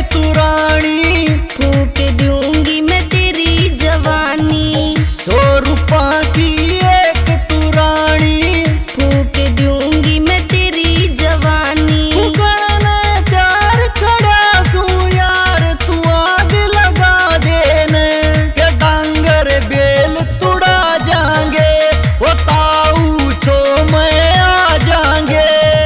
तू रानी, फूक दूंगी मैं तेरी जवानी। 100 रुपया की एक तू रानी, फूक दूंगी मैं तेरी जवानी। फूकने प्यार खड़ा सू यार, तू आग लगा देने के डांगर बेल तुड़ा जाएंगे, वो ताऊ छो मैं आ जाएंगे।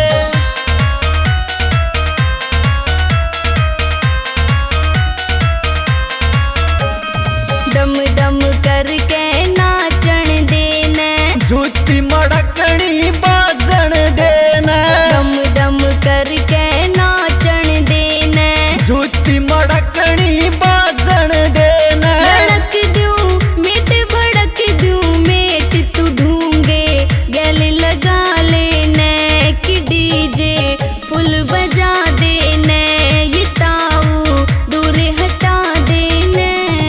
दम दम करके नाचन देना, जूती मड़कनी बाजन देना, दम दम करके नाचन देना। जूती मड़कनी बाजन देना। भड़क दूं मेट भड़क दूं मेट, तू ढूंगे गले लगा लेना कि डीजे फुल बजा देना, ये ताऊ दूर हटा देना।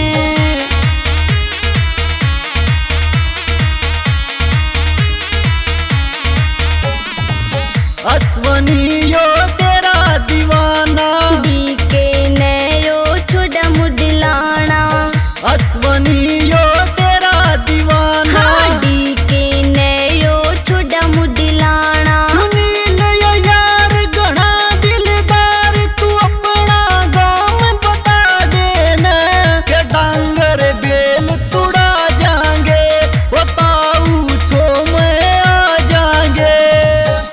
अश्वनी यो तेरा दीवाना, डी के नयो छोड़ा मुडलाना। अश्वनी